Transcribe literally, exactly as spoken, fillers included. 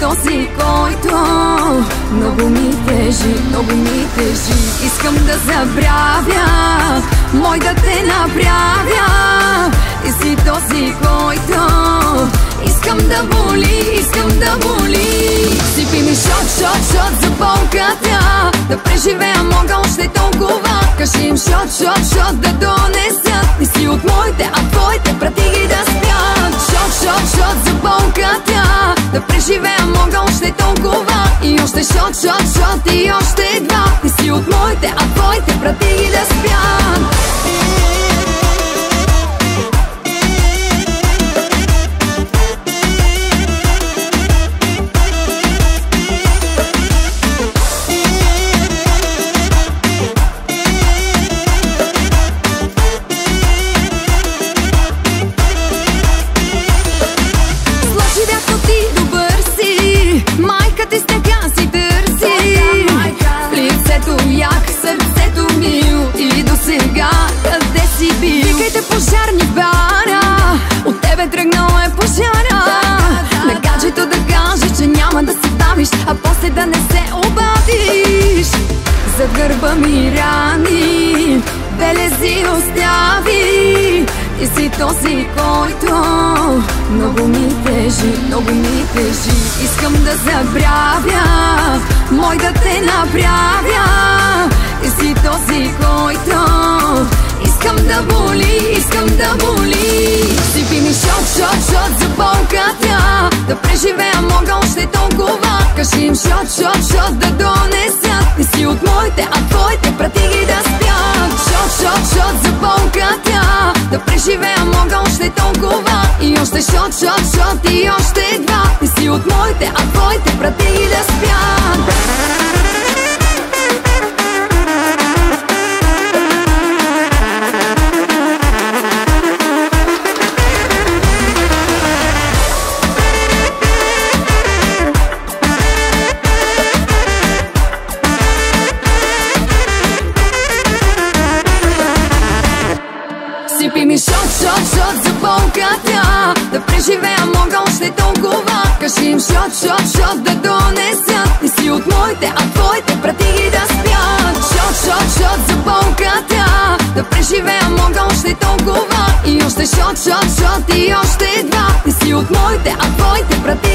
този, който много ми тежи, много ми тежи. Искам да забравя, мой да те направя. Ти си този, който искам да боли, искам да боли. Сипи ми шот, шот, шот за болката, да преживея мога още толкова. Кажи им шот, шот, шот да донесат. Ти си от моите, а твоите прати ги да спят. Шот, шот, шот за болката, да преживея мога още толкова. И още шот, шот, шот и още два. Ти си от моите, а твоите прати ги да спят. Пожарни бара, от тебе тръгнал е пожара. На гаджето да кажеш, че няма да се давиш, а после да не се обадиш. Зад гърба ми рани, белези остави. Ти си този, който много ми тежи, много ми тежи. Искам да забравя, мой да те направя. Ти си този, който искам да боли, искам да боли. Сипи ми шот, шот, шот за болката, да преживея мога още толкова. Кажи им шот, шот, шот да донесат. Ти си от моите, а твоите прати ги да спят. Шот, шот, шот за болката, да преживея мога още толкова. И още шот, шот, шот и още два. Ти си от моите, а твоите прати ги да спят. Сипи ми шот, шот, шот за болката, да преживея мога още толкова. Кажи им шот, шот, шот да донесат. Ти си от моите, а твоите прати ги да спят. Шот, шот, шот за болката, да преживея мога още толкова. И още шот, шот, шот и още два. Ти си от моите, а твоите прати